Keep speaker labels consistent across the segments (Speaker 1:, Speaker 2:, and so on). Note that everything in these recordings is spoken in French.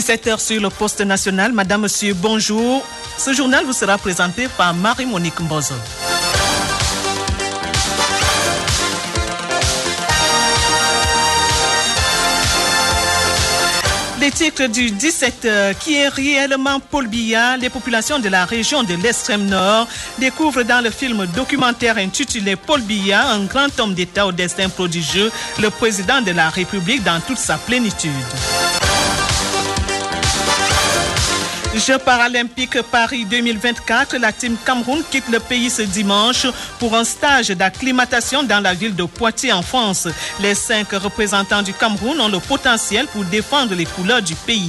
Speaker 1: 17h sur le poste national. Madame, monsieur, bonjour. Ce journal vous sera présenté par Marie-Monique Mbozo. Les titres du 17h, qui est réellement Paul Biya, les populations de la région de l'extrême nord découvrent dans le film documentaire intitulé Paul Biya, un grand homme d'État au destin prodigieux, le président de la République dans toute sa plénitude. Jeux paralympiques Paris 2024, la team Cameroun quitte le pays ce dimanche pour un stage d'acclimatation dans la ville de Poitiers en France. Les 5 représentants du Cameroun ont le potentiel pour défendre les couleurs du pays.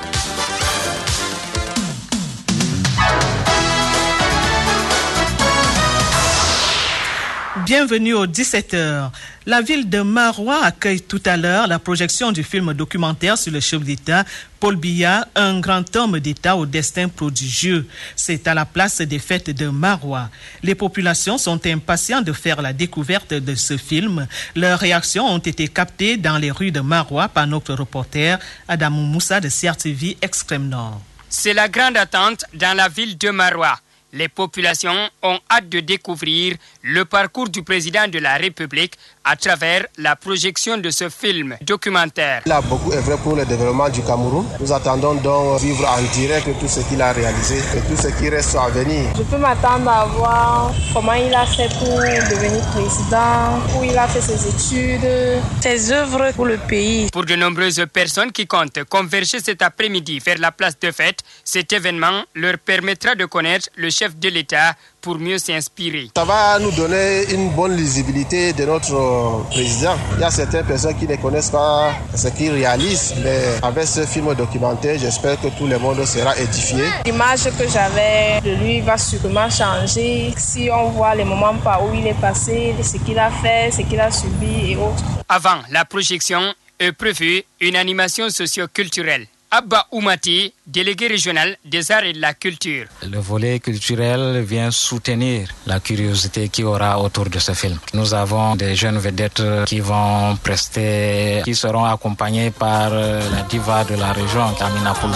Speaker 1: Bienvenue au 17h. La ville de Maroua accueille tout à l'heure la projection du film documentaire sur le chef d'État Paul Biya, un grand homme d'État au destin prodigieux. C'est à la place des fêtes de Maroua. Les populations sont impatientes de faire la découverte de ce film. Leurs réactions ont été captées dans les rues de Maroua par notre reporter Adamou Moussa de CRTV Extrême Nord.
Speaker 2: C'est la grande attente dans la ville de Maroua. Les populations ont hâte de découvrir le parcours du président de la République à travers la projection de ce film documentaire.
Speaker 3: Il a beaucoup œuvré pour le développement du Cameroun. Nous attendons donc vivre en direct tout ce qu'il a réalisé et tout ce qui reste à venir.
Speaker 4: Je peux m'attendre à voir comment il a fait pour devenir président, où il a fait ses études, ses œuvres pour le pays.
Speaker 2: Pour de nombreuses personnes qui comptent converger cet après-midi vers la place de fête, cet événement leur permettra de connaître le chef de l'État pour mieux s'inspirer.
Speaker 3: Ça va nous donner une bonne lisibilité de notre président. Il y a certaines personnes qui ne connaissent pas ce qu'il réalise, mais avec ce film documentaire, j'espère que tout le monde sera édifié.
Speaker 4: L'image que j'avais de lui va sûrement changer si on voit les moments par où il est passé, ce qu'il a fait, ce qu'il a subi et autres.
Speaker 2: Avant la projection est prévue une animation socio-culturelle. Abba Oumati, délégué régional des arts et de la culture.
Speaker 5: Le volet culturel vient soutenir la curiosité qu'il y aura autour de ce film. Nous avons des jeunes vedettes qui vont prester, qui seront accompagnés par la diva de la région, Amina Poulo.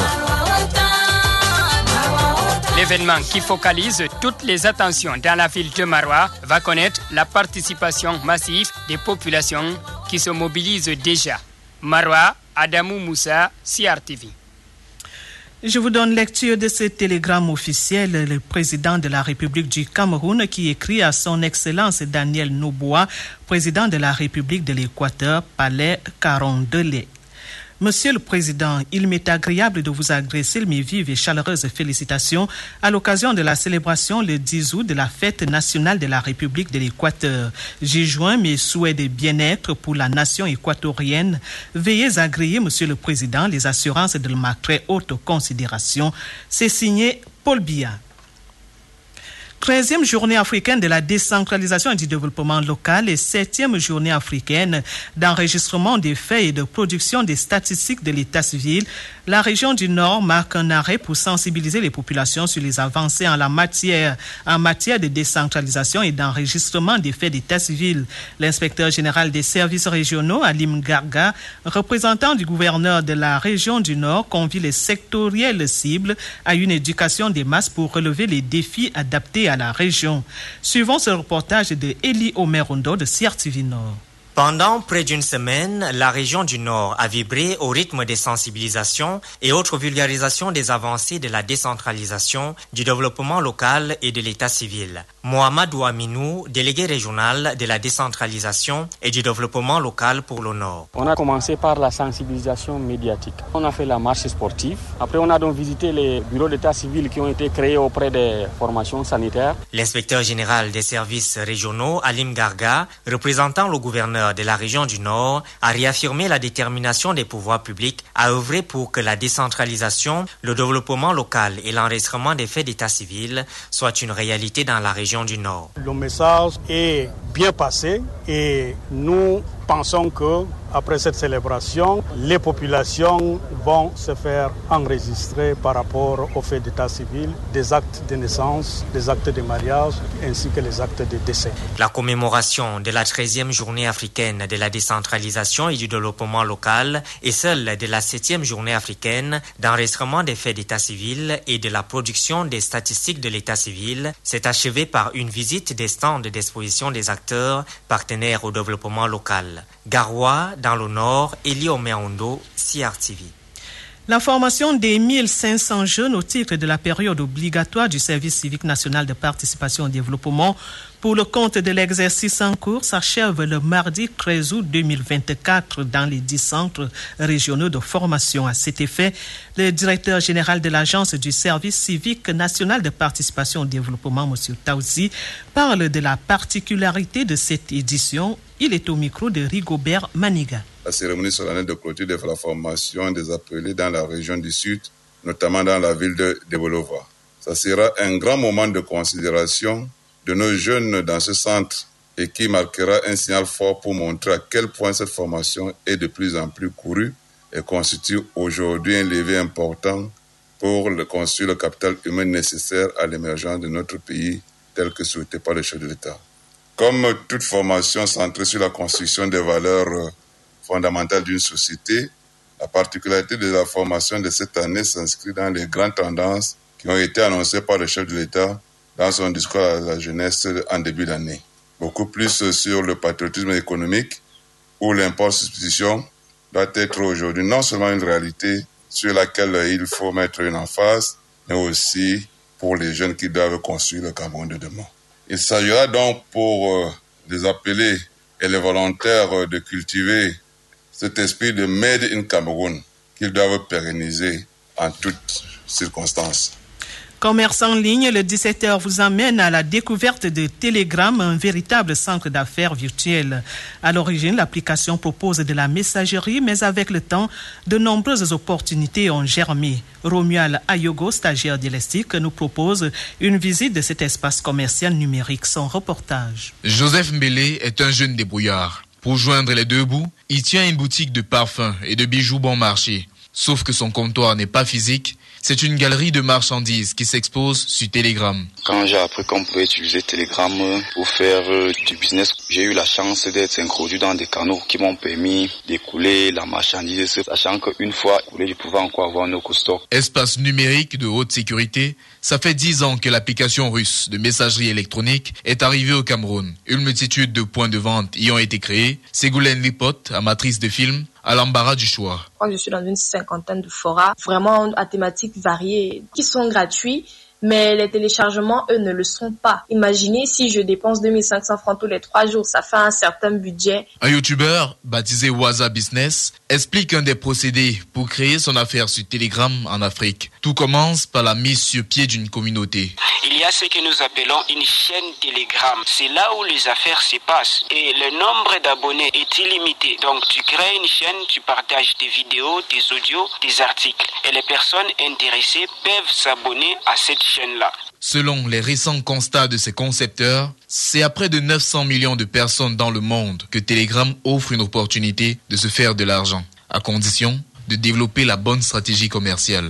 Speaker 2: L'événement qui focalise toutes les attentions dans la ville de Maroua va connaître la participation massive des populations qui se mobilisent déjà. Maroua, Adamou Moussa, CRTV.
Speaker 1: Je vous donne lecture de ce télégramme officiel. Le président de la République du Cameroun qui écrit à son Excellence Daniel Noboa, président de la République de l'Équateur, Palais Carondelet. Monsieur le Président, il m'est agréable de vous adresser mes vives et chaleureuses félicitations à l'occasion de la célébration le 10 août de la fête nationale de la République de l'Équateur. J'y joins mes souhaits de bien-être pour la nation équatorienne. Veuillez agréer, Monsieur le Président, les assurances de ma très haute considération. C'est signé Paul Biya. 13e journée africaine de la décentralisation et du développement local et 7e journée africaine d'enregistrement des faits et de production des statistiques de l'état civil, la région du Nord marque un arrêt pour sensibiliser les populations sur les avancées en matière de décentralisation et d'enregistrement des faits d'état civil. L'inspecteur général des services régionaux, Alim Garga, représentant du gouverneur de la région du Nord, convie les sectoriels cibles à une éducation des masses pour relever les défis adaptés à la région. Suivons ce reportage de Eli Omerondo de CRTV Nord.
Speaker 6: Pendant près d'une semaine, la région du Nord a vibré au rythme des sensibilisations et autres vulgarisations des avancées de la décentralisation, du développement local et de l'état civil. Mohamed Ouaminou, délégué régional de la décentralisation et du développement local pour le Nord.
Speaker 7: On a commencé par la sensibilisation médiatique. On a fait la marche sportive. Après, on a donc visité les bureaux d'état civil qui ont été créés auprès des formations sanitaires.
Speaker 6: L'inspecteur général des services régionaux, Alim Garga, représentant le gouverneur de la région du Nord, a réaffirmé la détermination des pouvoirs publics à œuvrer pour que la décentralisation, le développement local et l'enregistrement des faits d'état civil soient une réalité dans la région du Nord.
Speaker 8: Le message est bien passé et nous pensons que après cette célébration, les populations vont se faire enregistrer par rapport au fait d'état civil, des actes de naissance, des actes de mariage ainsi que les actes de décès.
Speaker 6: La commémoration de la 13e journée africaine de la décentralisation et du développement local et celle de la 7e journée africaine d'enregistrement des faits d'état civil et de la production des statistiques de l'état civil s'est achevée par une visite des stands d'exposition des acteurs partenaires au développement local. Garoua, dans le Nord, Elio Meondo, CRTV.
Speaker 1: La formation des 1500 jeunes au titre de la période obligatoire du service civique national de participation au développement pour le compte de l'exercice en cours s'achève le mardi 13 août 2024 dans les 10 centres régionaux de formation. À cet effet, le directeur général de l'Agence du service civique national de participation au développement, M. Taouzi, parle de la particularité de cette édition. Il est au micro de Rigobert Maniga.
Speaker 9: La cérémonie solennelle de clôture de la formation des appelés dans la région du Sud, notamment dans la ville de Bolova. Ça sera un grand moment de considération de nos jeunes dans ce centre et qui marquera un signal fort pour montrer à quel point cette formation est de plus en plus courue et constitue aujourd'hui un levier important pour construire le capital humain nécessaire à l'émergence de notre pays tel que souhaité par le chef de l'État. Comme toute formation centrée sur la construction des valeurs fondamentales d'une société, la particularité de la formation de cette année s'inscrit dans les grandes tendances qui ont été annoncées par le chef de l'État dans son discours à la jeunesse en début d'année. Beaucoup plus sur le patriotisme économique, où l'impôt-substitution doit être aujourd'hui non seulement une réalité sur laquelle il faut mettre une emphase, mais aussi pour les jeunes qui doivent construire le Cameroun de demain. Il s'agira donc pour les appelés et les volontaires de cultiver cet esprit de Made in Cameroun qu'ils doivent pérenniser en toutes circonstances.
Speaker 1: Commerce en ligne, le 17h vous amène à la découverte de Telegram, un véritable centre d'affaires virtuel. À l'origine, l'application propose de la messagerie, mais avec le temps, de nombreuses opportunités ont germé. Romuald Ayogo, stagiaire d'Elastic, nous propose une visite de cet espace commercial numérique. Son reportage.
Speaker 10: Joseph Mbélé est un jeune débrouillard. Pour joindre les deux bouts, il tient une boutique de parfums et de bijoux bon marché. Sauf que son comptoir n'est pas physique, c'est une galerie de marchandises qui s'expose sur Telegram. Quand j'ai appris qu'on pouvait utiliser Telegram pour faire du business, j'ai eu la chance d'être introduit dans des canaux qui m'ont permis d'écouler la marchandise, sachant qu'une fois écoulé, je pouvais encore avoir nos stock. Espace numérique de haute sécurité, ça fait 10 ans que l'application russe de messagerie électronique est arrivée au Cameroun. Une multitude de points de vente y ont été créés. Ségolène Lipote, amatrice de films, à l'embarras du choix.
Speaker 11: Je suis dans une 50aine de forats, vraiment à thématiques variées, qui sont gratuits, mais les téléchargements, eux, ne le sont pas. Imaginez si je dépense 2500 francs tous les 3 jours, ça fait un certain budget.
Speaker 10: Un youtubeur, baptisé Waza Business, explique un des procédés pour créer son affaire sur Telegram en Afrique. Tout commence par la mise sur pied d'une communauté.
Speaker 12: Il y a ce que nous appelons une chaîne Telegram. C'est là où les affaires se passent. Et le nombre d'abonnés est illimité. Donc tu crées une chaîne, tu partages tes vidéos, tes audios, tes articles. Et les personnes intéressées peuvent s'abonner à cette chaîne-là.
Speaker 10: Selon les récents constats de ses concepteurs, c'est à près de 900 millions de personnes dans le monde que Telegram offre une opportunité de se faire de l'argent, à condition de développer la bonne stratégie commerciale.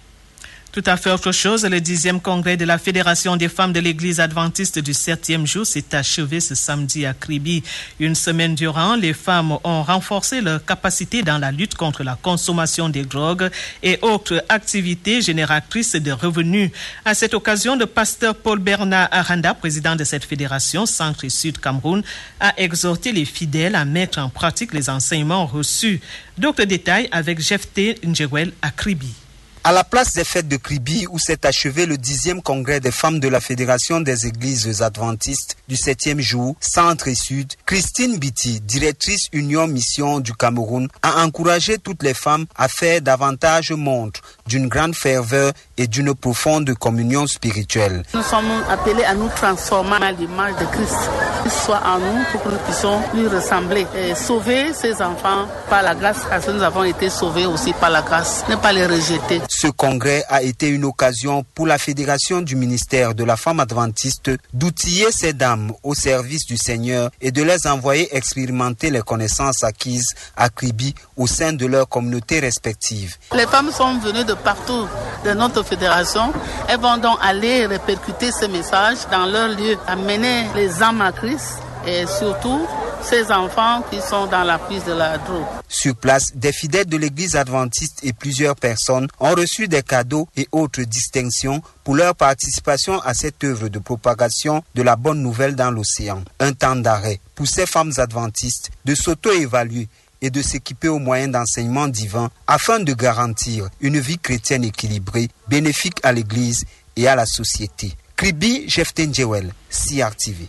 Speaker 1: Tout à fait autre chose, le 10e congrès de la Fédération des femmes de l'Église adventiste du 7e jour s'est achevé ce samedi à Kribi. Une semaine durant, les femmes ont renforcé leur capacité dans la lutte contre la consommation des drogues et autres activités génératrices de revenus. À cette occasion, le pasteur Paul Bernard Aranda, président de cette fédération Centre et Sud Cameroun, a exhorté les fidèles à mettre en pratique les enseignements reçus. D'autres détails avec Jefté Njewel à Kribi.
Speaker 13: À la place des fêtes de Kribi, où s'est achevé le 10e congrès des femmes de la Fédération des Églises adventistes du 7e jour, Centre et Sud, Christine Biti, directrice Union Mission du Cameroun, a encouragé toutes les femmes à faire davantage montre d'une grande ferveur et d'une profonde communion spirituelle.
Speaker 14: Nous sommes appelés à nous transformer à l'image de Christ. Qu'il soit en nous pour que nous puissions lui ressembler et sauver ces enfants par la grâce, parce que nous avons été sauvés aussi par la grâce, ne pas les rejeter.
Speaker 13: Ce congrès a été une occasion pour la Fédération du ministère de la femme adventiste d'outiller ces dames au service du Seigneur et de les envoyer expérimenter les connaissances acquises à Kribi au sein de leurs communautés respectives.
Speaker 14: Les femmes sont venues de partout de notre fédération. Elles vont donc aller répercuter ce message dans leur lieu, amener les âmes à Christ et surtout ces enfants qui sont dans la prise de la drogue.
Speaker 13: Sur place, des fidèles de l'église adventiste et plusieurs personnes ont reçu des cadeaux et autres distinctions pour leur participation à cette œuvre de propagation de la bonne nouvelle dans l'océan. Un temps d'arrêt pour ces femmes adventistes de s'auto-évaluer et de s'équiper aux moyens d'enseignement divin afin de garantir une vie chrétienne équilibrée, bénéfique à l'église et à la société. Kribi Jeften Jewel, CRTV.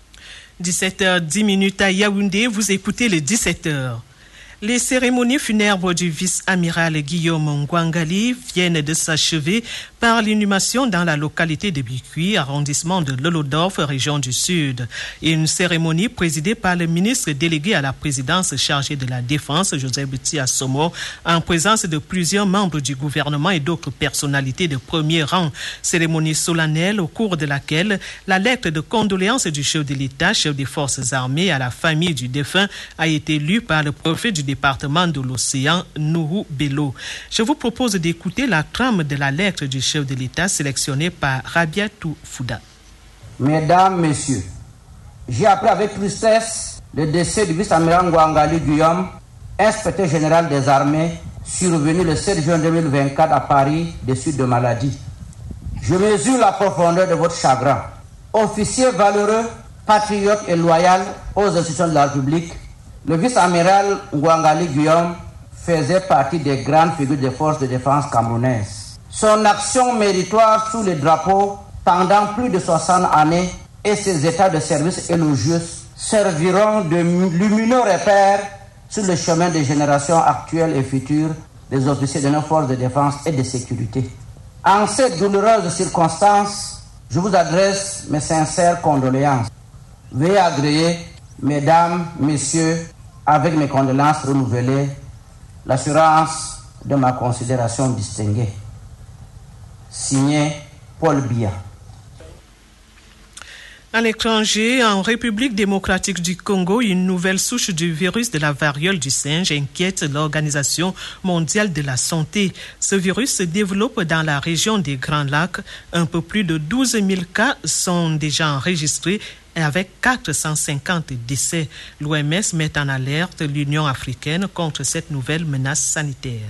Speaker 1: 17h10 à Yaoundé, vous écoutez le 17h. Les cérémonies funèbres du vice-amiral Guillaume Ngwangali viennent de s'achever par l'inhumation dans la localité de Bikui, arrondissement de Lolodorf, région du Sud. Une cérémonie présidée par le ministre délégué à la présidence chargé de la Défense, Joseph Tia-Somo, en présence de plusieurs membres du gouvernement et d'autres personnalités de premier rang. Cérémonie solennelle au cours de laquelle la lettre de condoléances du chef de l'État, chef des forces armées, à la famille du défunt a été lue par le préfet du département de l'Océan, Nourou Bello. Je vous propose d'écouter la trame de la lettre du chef de l'État sélectionnée par Rabiatou Fouda.
Speaker 15: Mesdames, Messieurs, j'ai appris avec tristesse le décès du vice-amiral Ngwangali Guillaume, inspecteur général des armées, survenu le 7 juin 2024 à Paris des suites de maladie. Je mesure la profondeur de votre chagrin. Officier valeureux, patriote et loyal aux institutions de la République, le vice-amiral Ngwangali Guillaume faisait partie des grandes figures des forces de défense camerounaises. Son action méritoire sous les drapeaux pendant plus de 60 années et ses états de service élogieux serviront de lumineux repères sur le chemin des générations actuelles et futures des officiers de nos forces de défense et de sécurité. En cette douloureuse circonstance, je vous adresse mes sincères condoléances. Veuillez agréer, Mesdames, Messieurs, avec mes condoléances renouvelées, l'assurance de ma considération distinguée. Signé Paul Biya.
Speaker 1: À l'étranger, en République démocratique du Congo, une nouvelle souche du virus de la variole du singe inquiète l'Organisation mondiale de la santé. Ce virus se développe dans la région des Grands Lacs. Un peu plus de 12 000 cas sont déjà enregistrés avec 450 décès. L'OMS met en alerte l'Union africaine contre cette nouvelle menace sanitaire.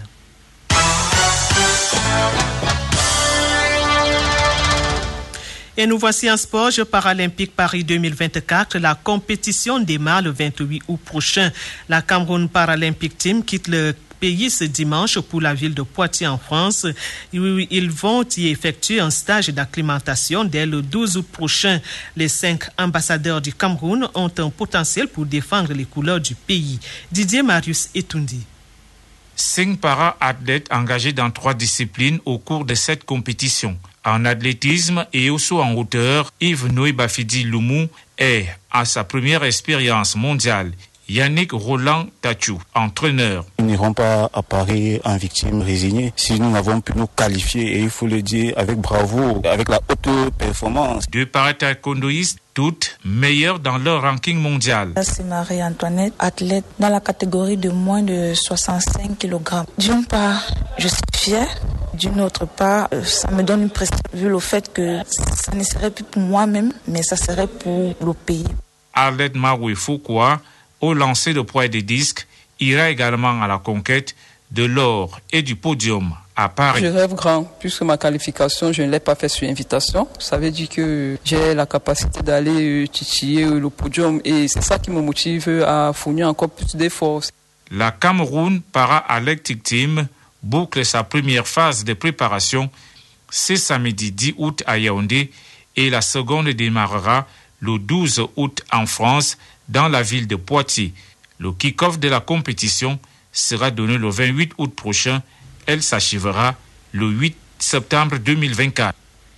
Speaker 1: Et nous voici en sport, Jeux paralympiques Paris 2024. La compétition démarre le 28 août prochain. La Cameroun Paralympic Team quitte le pays ce dimanche pour la ville de Poitiers en France. Ils vont y effectuer un stage d'acclimatation dès le 12 août prochain. Les 5 ambassadeurs du Cameroun ont un potentiel pour défendre les couleurs du pays. Didier Marius Etundi.
Speaker 16: 5 para-athlètes engagés dans 3 disciplines au cours de cette compétition. En athlétisme et aussi en hauteur, Yves Noé Bafidi Loumou est à sa première expérience mondiale. Yannick Roland Tachou, entraîneur.
Speaker 17: Nous n'irons pas à Paris en victime résignée si nous n'avons pu nous qualifier, et il faut le dire avec bravoure, avec la haute performance.
Speaker 16: 2 para-taekwondoïstes, toutes meilleures dans leur ranking mondial.
Speaker 18: C'est Marie-Antoinette, athlète dans la catégorie de moins de 65 kg. D'une part, je suis fière. D'une autre part, ça me donne une pression vu le fait que ça ne serait plus pour moi-même, mais ça serait pour le pays.
Speaker 16: Arlette Maroui Foucault, au lancer de poids et de disques, ira également à la conquête de l'or et du podium à Paris.
Speaker 19: Je rêve grand, puisque ma qualification, je ne l'ai pas fait sur invitation. Ça veut dire que j'ai la capacité d'aller titiller le podium et c'est ça qui me motive à fournir encore plus d'efforts.
Speaker 16: La Cameroun Para-Athletic Team boucle sa première phase de préparation ce samedi 10 août à Yaoundé et la seconde démarrera le 12 août en France dans la ville de Poitiers. Le kick-off de la compétition sera donné le 28 août prochain. Elle s'achèvera le 8 septembre 2024.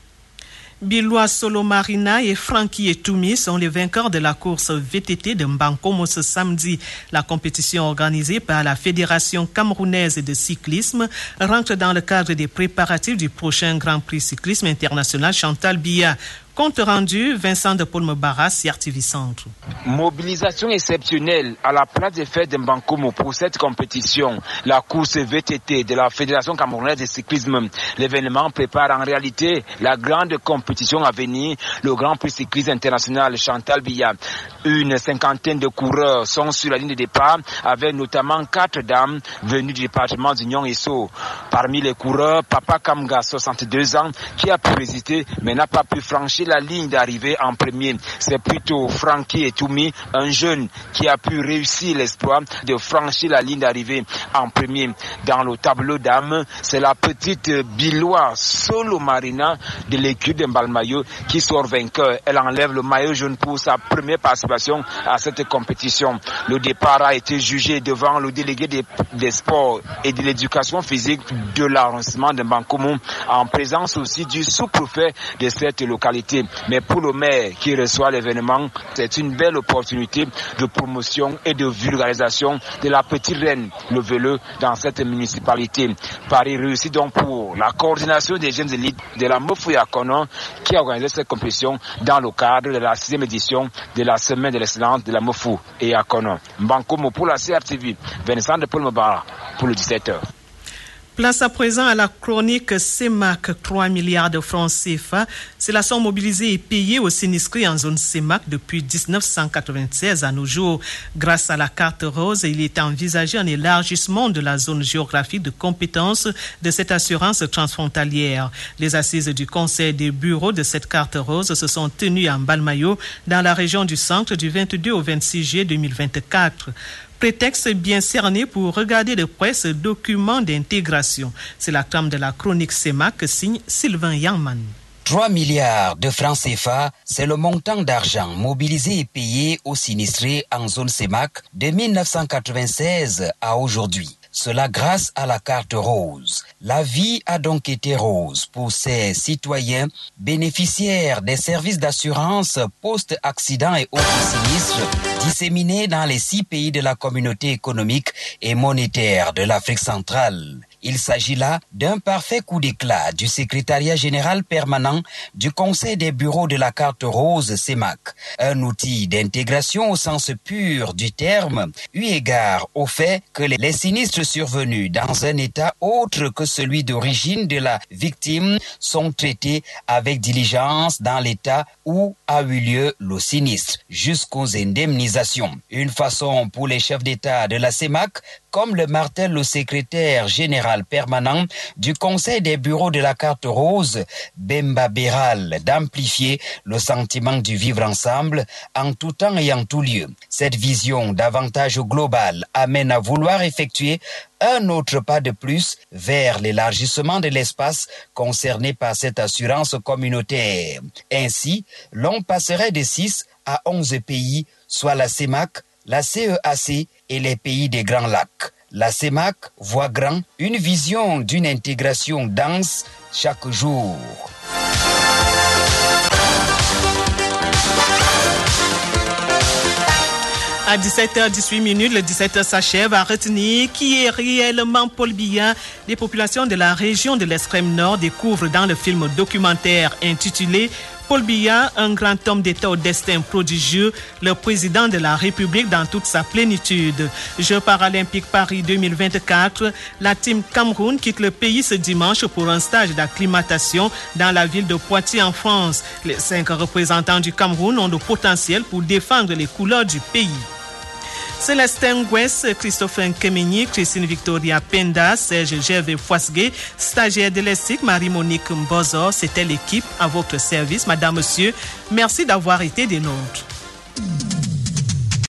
Speaker 1: Biloua Solomarina et Frankie Etoumi sont les vainqueurs de la course VTT de Mbankomo ce samedi. La compétition organisée par la Fédération camerounaise de cyclisme rentre dans le cadre des préparatifs du prochain Grand Prix cyclisme international Chantal Biya. Compte rendu, Vincent de Paul-Mebara, CRTV Centre.
Speaker 20: Mobilisation exceptionnelle à la place des fêtes de Mbankomo pour cette compétition. La course VTT de la Fédération camerounaise de cyclisme. L'événement prépare en réalité la grande compétition à venir, le Grand Prix cyclisme international Chantal Biya. Une cinquantaine de coureurs sont sur la ligne de départ, avec notamment 4 dames venues du département d'Union Esso. Parmi les coureurs, Papa Kamga, 62 ans, qui a pu résister mais n'a pas pu franchir la ligne d'arrivée en premier. C'est plutôt Frankie Etoumi, un jeune qui a pu réussir l'exploit de franchir la ligne d'arrivée en premier. Dans le tableau d'âme, c'est la petite Biloua Solomarina de l'équipe de Mbalmayo qui sort vainqueur. Elle enlève le maillot jaune pour sa première participation à cette compétition. Le départ a été jugé devant le délégué des sports et de l'éducation physique de l'arrondissement de Mbankomo, en présence aussi du sous-préfet de cette localité. Mais pour le maire qui reçoit l'événement, c'est une belle opportunité de promotion et de vulgarisation de la petite reine, le vélo, dans cette municipalité. Paris réussit donc pour la coordination des jeunes élites de la Mofou et Akono, qui a organisé cette compétition dans le cadre de la 6e édition de la Semaine de l'excellence de la Mofou et Akono. Mbankomo pour la CRTV, Vincent de Paul-Mebara pour le 17h.
Speaker 1: Place à présent à la chronique CEMAC, 3 milliards de francs CFA. C'est la somme mobilisée et payée aux sinistrés en zone CEMAC depuis 1996 à nos jours. Grâce à la carte rose, il est envisagé un élargissement de la zone géographique de compétence de cette assurance transfrontalière. Les assises du conseil des bureaux de cette carte rose se sont tenues à Mbalmayo, dans la région du centre, du 22 au 26 juillet 2024. Prétexte bien cerné pour regarder de près ce document d'intégration. C'est la trame de la chronique CEMAC que signe Sylvain Yangman.
Speaker 21: 3 milliards de francs CFA, c'est le montant d'argent mobilisé et payé aux sinistrés en zone CEMAC de 1996 à aujourd'hui. Cela grâce à la carte rose. La vie a donc été rose pour ces citoyens bénéficiaires des services d'assurance post-accident et autres sinistres disséminés dans les 6 pays de la communauté économique et monétaire de l'Afrique centrale. Il s'agit là d'un parfait coup d'éclat du secrétariat général permanent du Conseil des bureaux de la carte rose CEMAC, un outil d'intégration au sens pur du terme, eu égard au fait que les sinistres survenus dans un état autre que celui d'origine de la victime sont traités avec diligence dans l'état où a eu lieu le sinistre, jusqu'aux indemnisations. Une façon pour les chefs d'État de la CEMAC, comme le martèle le secrétaire général permanent du Conseil des bureaux de la carte rose, Bemba Béral, d'amplifier le sentiment du vivre ensemble en tout temps et en tout lieu. Cette vision d'avantage global amène à vouloir effectuer un autre pas de plus vers l'élargissement de l'espace concerné par cette assurance communautaire. Ainsi, l'on passerait de 6 à 11 pays, soit la CEMAC, la CEAC et les pays des Grands Lacs. La CEMAC voit grand, une vision d'une intégration dense chaque jour.
Speaker 1: À 17h18, le 17h s'achève. À retenir qui est réellement Paul Biya. Les populations de la région de l'extrême nord découvrent dans le film documentaire intitulé Paul Biya, un grand homme d'État au destin prodigieux, le président de la République dans toute sa plénitude. Jeux paralympiques Paris 2024, la team Cameroun quitte le pays ce dimanche pour un stage d'acclimatation dans la ville de Poitiers en France. Les 5 représentants du Cameroun ont le potentiel pour défendre les couleurs du pays. Célestin Nguès, Christophe Nkemeni, Christine Victoria Penda, Serge Gervais Fouasgué, stagiaire de l'ESTIC, Marie-Monique Mbozo, c'était l'équipe à votre service. Madame, Monsieur, merci d'avoir été des nôtres.